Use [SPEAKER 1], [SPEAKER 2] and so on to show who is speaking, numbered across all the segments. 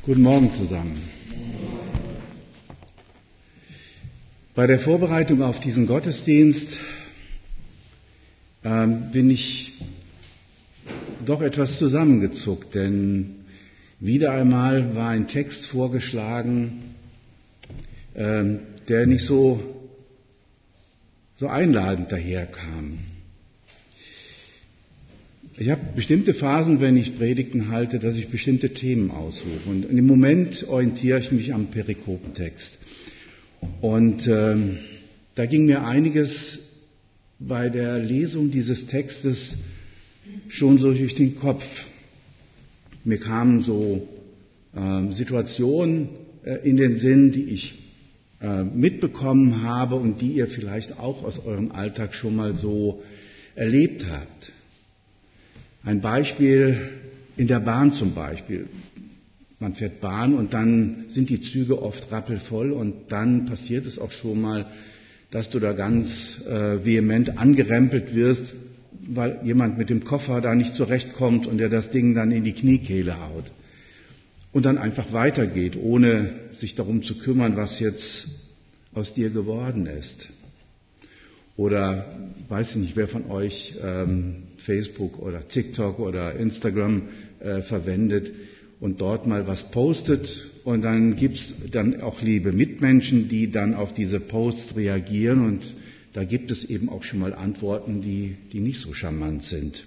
[SPEAKER 1] Guten Morgen zusammen. Bei der Vorbereitung auf diesen Gottesdienst bin ich doch etwas zusammengezuckt, denn wieder einmal war ein Text vorgeschlagen, der nicht so einladend daherkam. Ich habe bestimmte Phasen, wenn ich Predigten halte, dass ich bestimmte Themen aussuche. Und im Moment orientiere ich mich am Perikopentext. Und da ging mir einiges bei der Lesung dieses Textes schon so durch den Kopf. Mir kamen so Situationen in den Sinn, die ich mitbekommen habe und die ihr vielleicht auch aus eurem Alltag schon mal so erlebt habt. Ein Beispiel in der Bahn zum Beispiel. Man fährt Bahn und dann sind die Züge oft rappelvoll und dann passiert es auch schon mal, dass du da ganz vehement angerempelt wirst, weil jemand mit dem Koffer da nicht zurechtkommt und der das Ding dann in die Kniekehle haut. Und dann einfach weitergeht, ohne sich darum zu kümmern, was jetzt aus dir geworden ist. Oder weiß ich nicht, wer von euch Facebook oder TikTok oder Instagram verwendet und dort mal was postet und dann gibt's dann auch liebe Mitmenschen, die dann auf diese Posts reagieren und da gibt es eben auch schon mal Antworten, die nicht so charmant sind.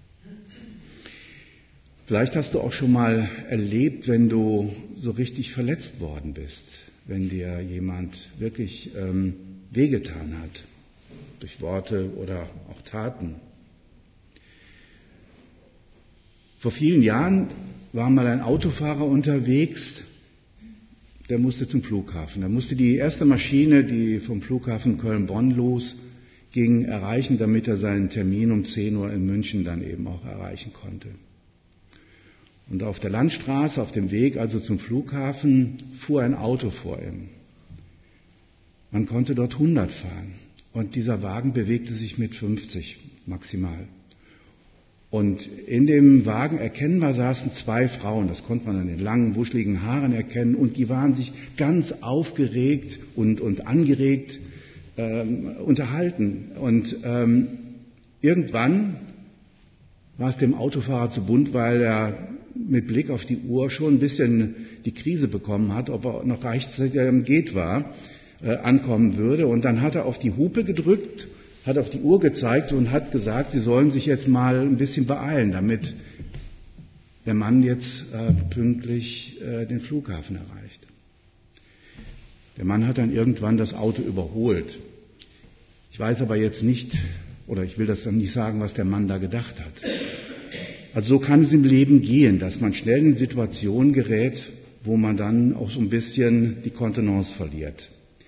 [SPEAKER 1] Vielleicht hast du auch schon mal erlebt, wenn du so richtig verletzt worden bist, wenn dir jemand wirklich wehgetan hat. Durch Worte oder auch Taten. Vor vielen Jahren war mal ein Autofahrer unterwegs, der musste zum Flughafen. Er musste die erste Maschine, die vom Flughafen Köln-Bonn losging, erreichen, damit er seinen Termin um 10 Uhr in München dann eben auch erreichen konnte. Und auf der Landstraße, auf dem Weg also zum Flughafen, fuhr ein Auto vor ihm. Man konnte dort 100 fahren. Und dieser Wagen bewegte sich mit 50 maximal. Und in dem Wagen erkennbar saßen 2 Frauen, das konnte man an den langen, wuscheligen Haaren erkennen, und die waren sich ganz aufgeregt und angeregt unterhalten. Und irgendwann war es dem Autofahrer zu bunt, weil er mit Blick auf die Uhr schon ein bisschen die Krise bekommen hat, ob er noch rechtzeitig am Gate war, ankommen würde. Und dann hat er auf die Hupe gedrückt, hat auf die Uhr gezeigt und hat gesagt, sie sollen sich jetzt mal ein bisschen beeilen, damit der Mann jetzt pünktlich den Flughafen erreicht. Der Mann hat dann irgendwann das Auto überholt. Ich weiß aber jetzt nicht, oder ich will das dann nicht sagen, was der Mann da gedacht hat. Also so kann es im Leben gehen, dass man schnell in Situationen gerät, wo man dann auch so ein bisschen die Kontenance verliert.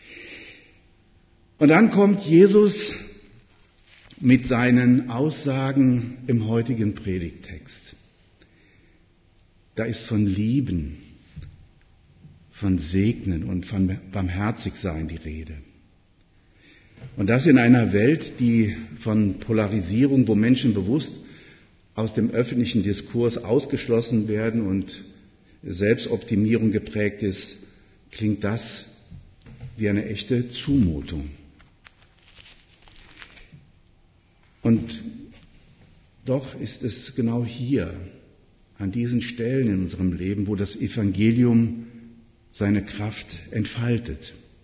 [SPEAKER 1] Und dann kommt Jesus mit seinen Aussagen im heutigen Predigttext. Da ist von Lieben, von Segnen und von Barmherzigsein die Rede. Und das in einer Welt, die von Polarisierung, wo Menschen bewusst aus dem öffentlichen Diskurs ausgeschlossen werden und Selbstoptimierung geprägt ist, klingt das wie eine echte Zumutung. Und doch ist es genau hier, an diesen Stellen in unserem Leben, wo das Evangelium seine Kraft entfaltet.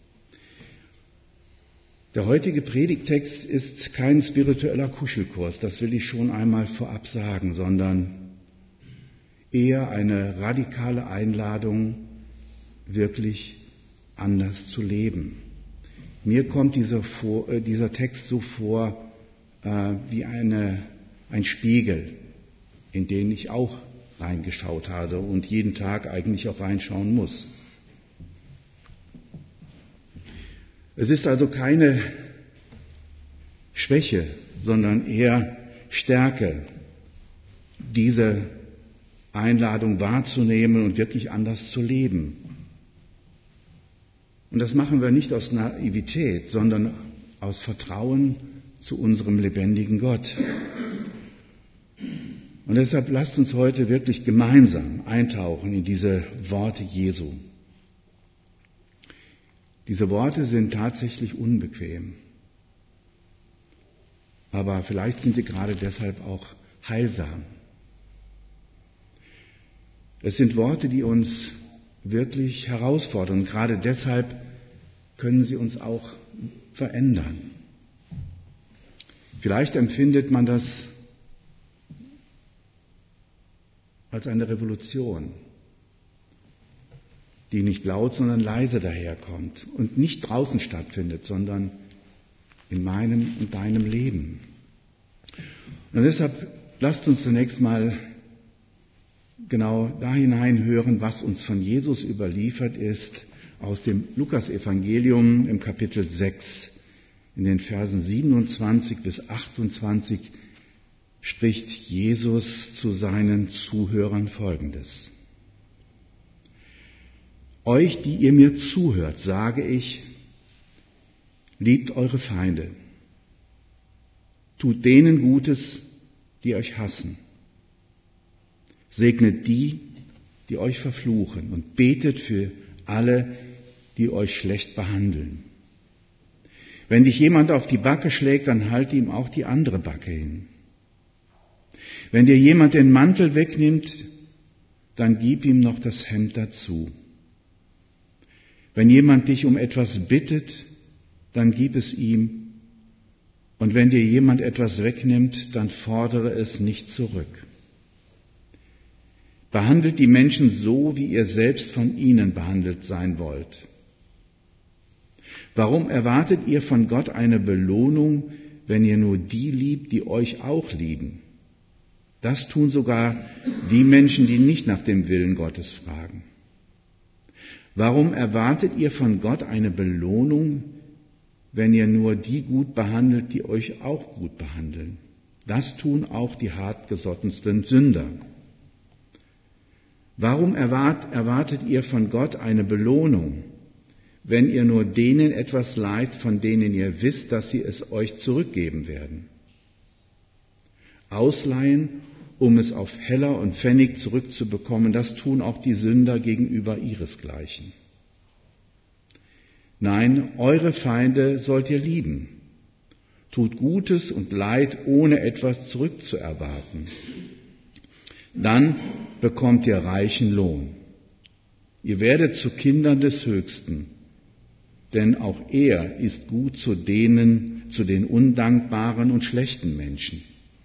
[SPEAKER 1] Der heutige Predigttext ist kein spiritueller Kuschelkurs, das will ich schon einmal vorab sagen, sondern eher eine radikale Einladung, wirklich anders zu leben. Mir kommt dieser Text so vor, wie ein Spiegel, in den ich auch reingeschaut habe und jeden Tag eigentlich auch reinschauen muss. Es ist also keine Schwäche, sondern eher Stärke, diese Einladung wahrzunehmen und wirklich anders zu leben. Und das machen wir nicht aus Naivität, sondern aus Vertrauen zu unserem lebendigen Gott. Und deshalb lasst uns heute wirklich gemeinsam eintauchen in diese Worte Jesu. Diese Worte sind tatsächlich unbequem. Aber vielleicht sind sie gerade deshalb auch heilsam. Es sind Worte, die uns wirklich herausfordern. Gerade deshalb können sie uns auch verändern. Vielleicht empfindet man das als eine Revolution, die nicht laut, sondern leise daherkommt und nicht draußen stattfindet, sondern in meinem und deinem Leben. Und deshalb lasst uns zunächst mal genau da hineinhören, was uns von Jesus überliefert ist, aus dem Lukas-Evangelium im Kapitel 6. In den Versen 27 bis 28 spricht Jesus zu seinen Zuhörern Folgendes. Euch, die ihr mir zuhört, sage ich, liebt eure Feinde, tut denen Gutes, die euch hassen, segnet die, die euch verfluchen und betet für alle, die euch schlecht behandeln. Wenn dich jemand auf die Backe schlägt, dann halte ihm auch die andere Backe hin. Wenn dir jemand den Mantel wegnimmt, dann gib ihm noch das Hemd dazu. Wenn jemand dich um etwas bittet, dann gib es ihm. Und wenn dir jemand etwas wegnimmt, dann fordere es nicht zurück. Behandelt die Menschen so, wie ihr selbst von ihnen behandelt sein wollt. Warum erwartet ihr von Gott eine Belohnung, wenn ihr nur die liebt, die euch auch lieben? Das tun sogar die Menschen, die nicht nach dem Willen Gottes fragen. Warum erwartet ihr von Gott eine Belohnung, wenn ihr nur die gut behandelt, die euch auch gut behandeln? Das tun auch die hartgesottensten Sünder. Warum erwartet ihr von Gott eine Belohnung, wenn ihr nur denen etwas leiht, von denen ihr wisst, dass sie es euch zurückgeben werden? Ausleihen, um es auf Heller und Pfennig zurückzubekommen, das tun auch die Sünder gegenüber ihresgleichen. Nein, eure Feinde sollt ihr lieben. Tut Gutes und Leid, ohne etwas zurückzuerwarten. Dann bekommt ihr reichen Lohn. Ihr werdet zu Kindern des Höchsten, denn auch er ist gut zu den undankbaren und schlechten Menschen.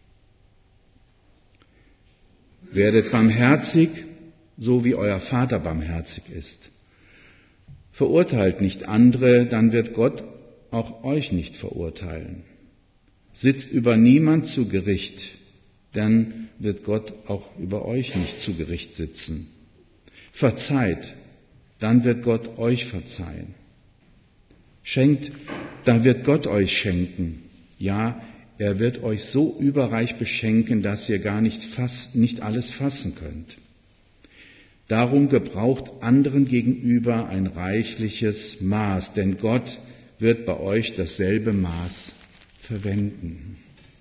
[SPEAKER 1] Werdet barmherzig, so wie euer Vater barmherzig ist. Verurteilt nicht andere, dann wird Gott auch euch nicht verurteilen. Sitzt über niemand zu Gericht, dann wird Gott auch über euch nicht zu Gericht sitzen. Verzeiht, dann wird Gott euch verzeihen. Schenkt, dann wird Gott euch schenken. Ja, er wird euch so überreich beschenken, dass ihr gar nicht alles fassen könnt. Darum gebraucht anderen gegenüber ein reichliches Maß, denn Gott wird bei euch dasselbe Maß verwenden.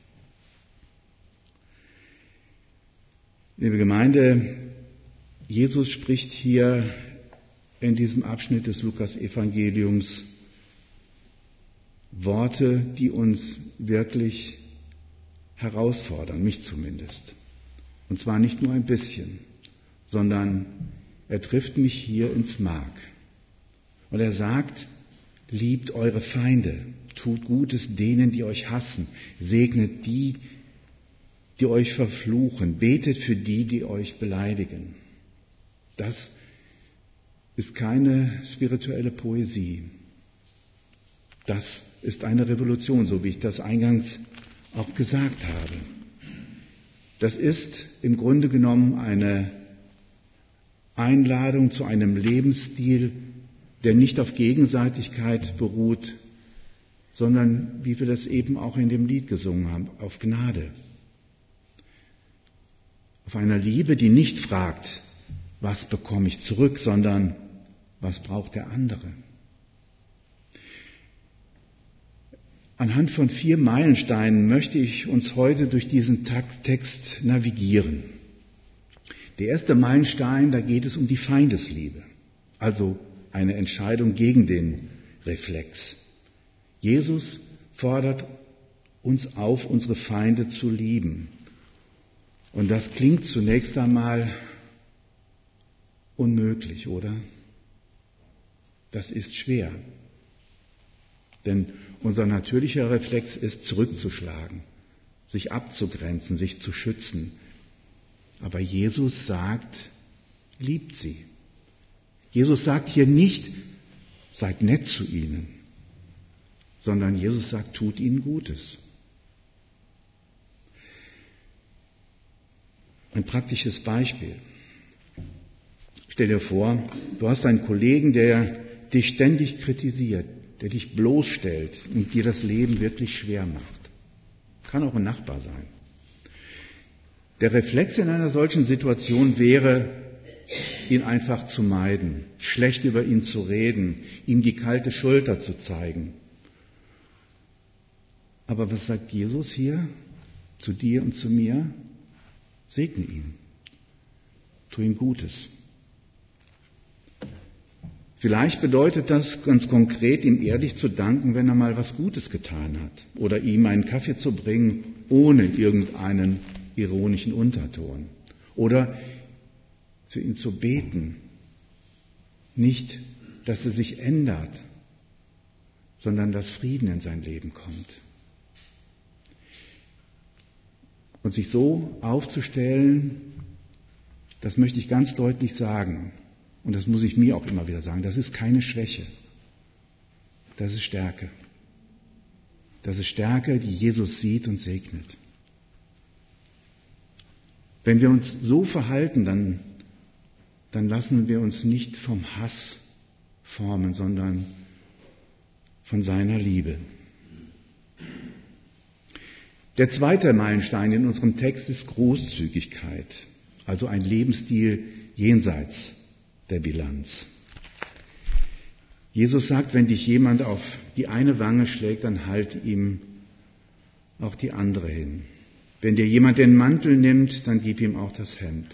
[SPEAKER 1] Liebe Gemeinde, Jesus spricht hier in diesem Abschnitt des Lukas-Evangeliums Worte, die uns wirklich herausfordern, mich zumindest. Und zwar nicht nur ein bisschen, sondern er trifft mich hier ins Mark. Und er sagt, liebt eure Feinde, tut Gutes denen, die euch hassen, segnet die, die euch verfluchen, betet für die, die euch beleidigen. Das ist keine spirituelle Poesie. Das ist eine Revolution, so wie ich das eingangs auch gesagt habe. Das ist im Grunde genommen eine Einladung zu einem Lebensstil, der nicht auf Gegenseitigkeit beruht, sondern, wie wir das eben auch in dem Lied gesungen haben, auf Gnade. Auf einer Liebe, die nicht fragt, was bekomme ich zurück, sondern was braucht der andere. Anhand von 4 Meilensteinen möchte ich uns heute durch diesen Text navigieren. Der erste Meilenstein, da geht es um die Feindesliebe, also eine Entscheidung gegen den Reflex. Jesus fordert uns auf, unsere Feinde zu lieben. Und das klingt zunächst einmal unmöglich, oder? Das ist schwer. Denn unser natürlicher Reflex ist, zurückzuschlagen, sich abzugrenzen, sich zu schützen. Aber Jesus sagt, liebt sie. Jesus sagt hier nicht, seid nett zu ihnen, sondern Jesus sagt, tut ihnen Gutes. Ein praktisches Beispiel. Stell dir vor, du hast einen Kollegen, der dich ständig kritisiert, der dich bloßstellt und dir das Leben wirklich schwer macht. Kann auch ein Nachbar sein. Der Reflex in einer solchen Situation wäre, ihn einfach zu meiden, schlecht über ihn zu reden, ihm die kalte Schulter zu zeigen. Aber was sagt Jesus hier zu dir und zu mir? Segne ihn. Tu ihm Gutes. Vielleicht bedeutet das ganz konkret, ihm ehrlich zu danken, wenn er mal was Gutes getan hat. Oder ihm einen Kaffee zu bringen, ohne irgendeinen ironischen Unterton. Oder für ihn zu beten. Nicht, dass er sich ändert, sondern dass Frieden in sein Leben kommt. Und sich so aufzustellen, das möchte ich ganz deutlich sagen. Und das muss ich mir auch immer wieder sagen. Das ist keine Schwäche. Das ist Stärke. Das ist Stärke, die Jesus sieht und segnet. Wenn wir uns so verhalten, dann lassen wir uns nicht vom Hass formen, sondern von seiner Liebe. Der zweite Meilenstein in unserem Text ist Großzügigkeit, also ein Lebensstil jenseits der Bilanz. Jesus sagt, wenn dich jemand auf die eine Wange schlägt, dann halt ihm auch die andere hin. Wenn dir jemand den Mantel nimmt, dann gib ihm auch das Hemd.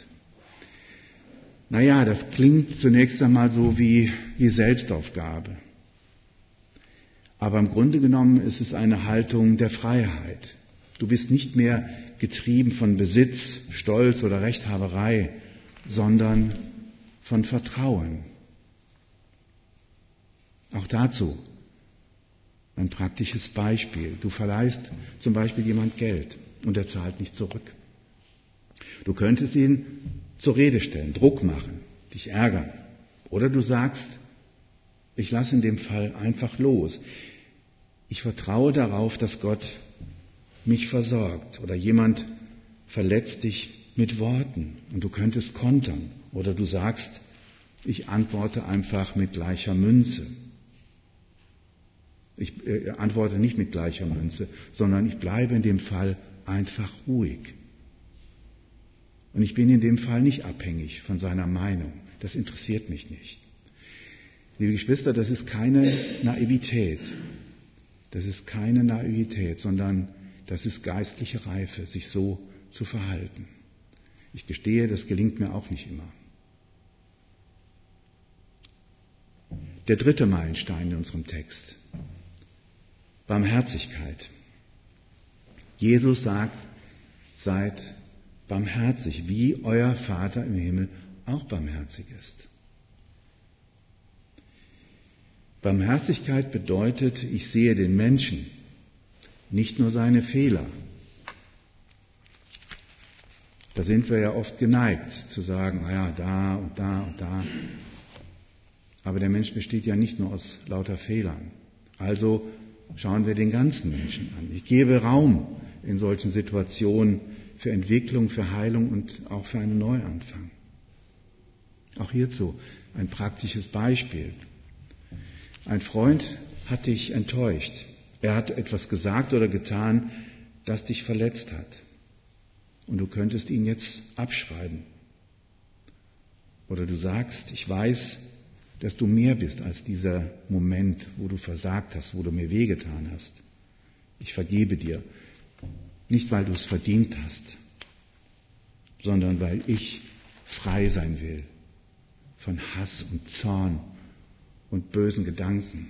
[SPEAKER 1] Naja, das klingt zunächst einmal so wie Selbstaufgabe. Aber im Grunde genommen ist es eine Haltung der Freiheit. Du bist nicht mehr getrieben von Besitz, Stolz oder Rechthaberei, sondern von Vertrauen. Auch dazu ein praktisches Beispiel. Du verleihst zum Beispiel jemand Geld und er zahlt nicht zurück. Du könntest ihn zur Rede stellen, Druck machen, dich ärgern. Oder du sagst, ich lasse in dem Fall einfach los. Ich vertraue darauf, dass Gott mich versorgt. Oder jemand verletzt dich mit Worten und du könntest kontern. Oder du sagst, ich antworte einfach mit gleicher Münze. Ich antworte nicht mit gleicher Münze, sondern ich bleibe in dem Fall einfach ruhig. Und ich bin in dem Fall nicht abhängig von seiner Meinung. Das interessiert mich nicht. Liebe Geschwister, das ist keine Naivität. Das ist keine Naivität, sondern das ist geistliche Reife, sich so zu verhalten. Ich gestehe, das gelingt mir auch nicht immer. Der dritte Meilenstein in unserem Text. Barmherzigkeit. Jesus sagt, seid barmherzig, wie euer Vater im Himmel auch barmherzig ist. Barmherzigkeit bedeutet, ich sehe den Menschen, nicht nur seine Fehler. Da sind wir ja oft geneigt zu sagen, naja, da und da und da. Aber der Mensch besteht ja nicht nur aus lauter Fehlern. Also schauen wir den ganzen Menschen an. Ich gebe Raum in solchen Situationen für Entwicklung, für Heilung und auch für einen Neuanfang. Auch hierzu ein praktisches Beispiel. Ein Freund hat dich enttäuscht. Er hat etwas gesagt oder getan, das dich verletzt hat. Und du könntest ihn jetzt abschreiben. Oder du sagst, ich weiß, dass du mehr bist als dieser Moment, wo du versagt hast, wo du mir wehgetan hast. Ich vergebe dir. Nicht, weil du es verdient hast, sondern weil ich frei sein will von Hass und Zorn und bösen Gedanken.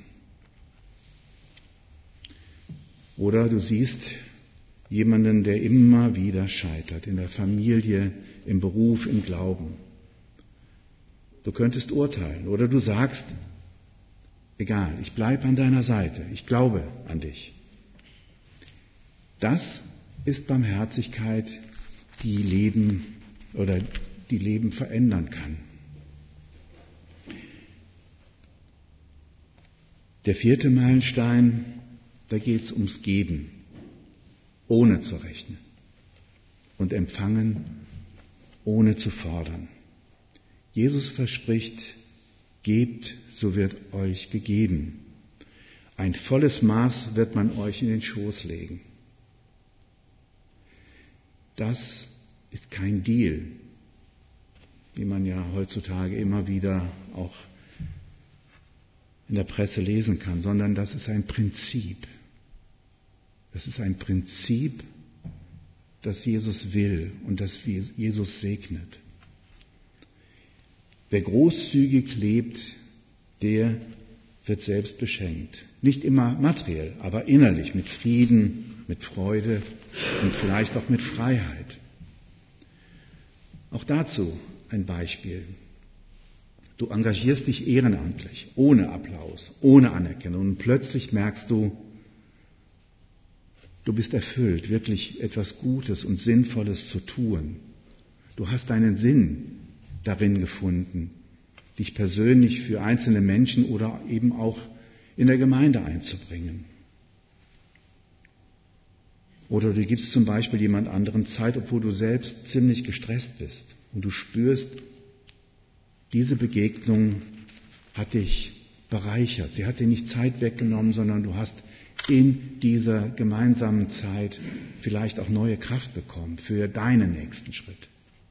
[SPEAKER 1] Oder du siehst jemanden, der immer wieder scheitert, in der Familie, im Beruf, im Glauben. Du könntest urteilen oder du sagst, egal, ich bleibe an deiner Seite, ich glaube an dich. Das ist Barmherzigkeit, die Leben verändern kann. Der 4. Meilenstein, da geht es ums Geben, ohne zu rechnen, und Empfangen, ohne zu fordern. Jesus verspricht, gebt, so wird euch gegeben. Ein volles Maß wird man euch in den Schoß legen. Das ist kein Deal, wie man ja heutzutage immer wieder auch in der Presse lesen kann, sondern das ist ein Prinzip. Das ist ein Prinzip, das Jesus will und das Jesus segnet. Wer großzügig lebt, der wird selbst beschenkt. Nicht immer materiell, aber innerlich, mit Frieden, mit Freude und vielleicht auch mit Freiheit. Auch dazu ein Beispiel. Du engagierst dich ehrenamtlich, ohne Applaus, ohne Anerkennung und plötzlich merkst du, du bist erfüllt, wirklich etwas Gutes und Sinnvolles zu tun. Du hast deinen Sinn darin gefunden, dich persönlich für einzelne Menschen oder eben auch in der Gemeinde einzubringen. Oder du gibst zum Beispiel jemand anderen Zeit, obwohl du selbst ziemlich gestresst bist. Und du spürst, diese Begegnung hat dich bereichert. Sie hat dir nicht Zeit weggenommen, sondern du hast in dieser gemeinsamen Zeit vielleicht auch neue Kraft bekommen für deinen nächsten Schritt.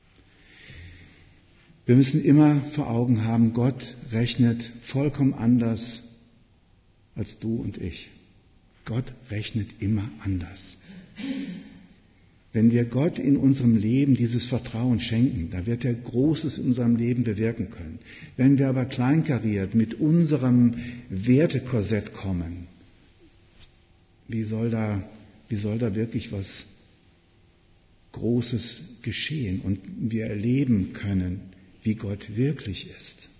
[SPEAKER 1] Wir müssen immer vor Augen haben, Gott rechnet vollkommen anders als du und ich. Gott rechnet immer anders. Wenn wir Gott in unserem Leben dieses Vertrauen schenken, dann wird er Großes in unserem Leben bewirken können. Wenn wir aber kleinkariert mit unserem Wertekorsett kommen, wie soll da wirklich was Großes geschehen und wir erleben können, wie Gott wirklich ist?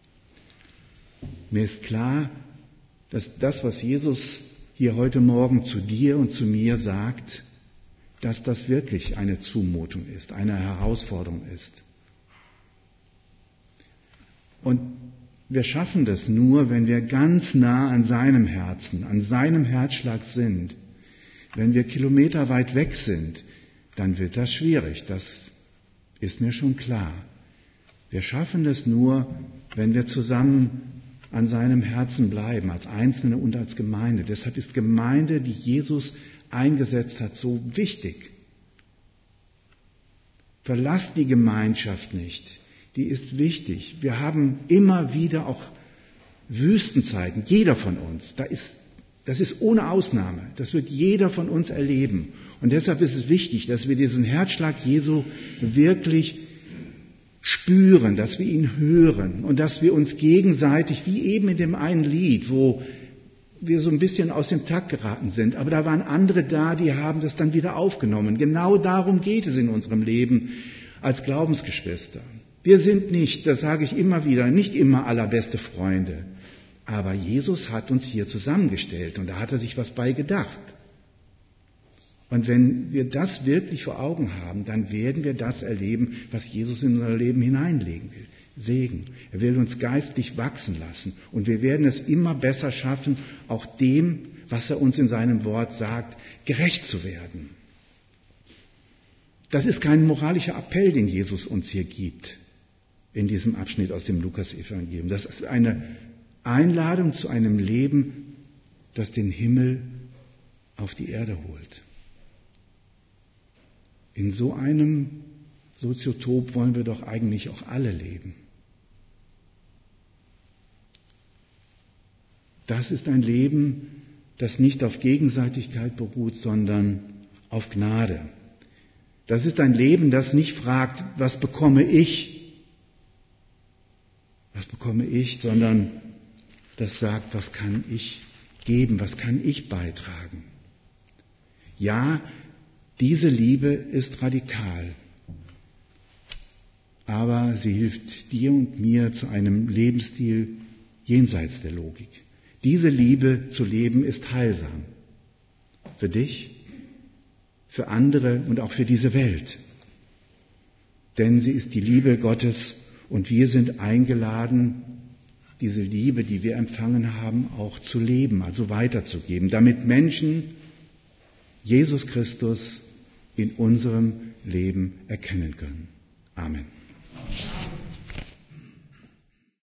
[SPEAKER 1] Mir ist klar, dass das, was Jesus hier heute Morgen zu dir und zu mir sagt, dass das wirklich eine Zumutung ist, eine Herausforderung ist. Und wir schaffen das nur, wenn wir ganz nah an seinem Herzen, an seinem Herzschlag sind. Wenn wir kilometerweit weg sind, dann wird das schwierig, das ist mir schon klar. Wir schaffen das nur, wenn wir zusammen an seinem Herzen bleiben, als Einzelne und als Gemeinde. Deshalb ist Gemeinde, die Jesus eingesetzt hat, so wichtig. Verlasst die Gemeinschaft nicht. Die ist wichtig. Wir haben immer wieder auch Wüstenzeiten, jeder von uns. Das ist ohne Ausnahme. Das wird jeder von uns erleben. Und deshalb ist es wichtig, dass wir diesen Herzschlag Jesu wirklich spüren, dass wir ihn hören und dass wir uns gegenseitig, wie eben in dem einen Lied, wo wir so ein bisschen aus dem Takt geraten sind, aber da waren andere da, die haben das dann wieder aufgenommen. Genau darum geht es in unserem Leben als Glaubensgeschwister. Wir sind nicht, das sage ich immer wieder, nicht immer allerbeste Freunde, aber Jesus hat uns hier zusammengestellt und da hat er sich was bei gedacht. Und wenn wir das wirklich vor Augen haben, dann werden wir das erleben, was Jesus in unser Leben hineinlegen will. Segen. Er will uns geistlich wachsen lassen. Und wir werden es immer besser schaffen, auch dem, was er uns in seinem Wort sagt, gerecht zu werden. Das ist kein moralischer Appell, den Jesus uns hier gibt, in diesem Abschnitt aus dem Lukas-Evangelium. Das ist eine Einladung zu einem Leben, das den Himmel auf die Erde holt. In so einem Soziotop wollen wir doch eigentlich auch alle leben. Das ist ein Leben, das nicht auf Gegenseitigkeit beruht, sondern auf Gnade. Das ist ein Leben, das nicht fragt, was bekomme ich, sondern das sagt, was kann ich geben, was kann ich beitragen. Ja, diese Liebe ist radikal, aber sie hilft dir und mir zu einem Lebensstil jenseits der Logik. Diese Liebe zu leben ist heilsam. Für dich, für andere und auch für diese Welt. Denn sie ist die Liebe Gottes und wir sind eingeladen, diese Liebe, die wir empfangen haben, auch zu leben, also weiterzugeben, damit Menschen Jesus Christus in unserem Leben erkennen können. Amen.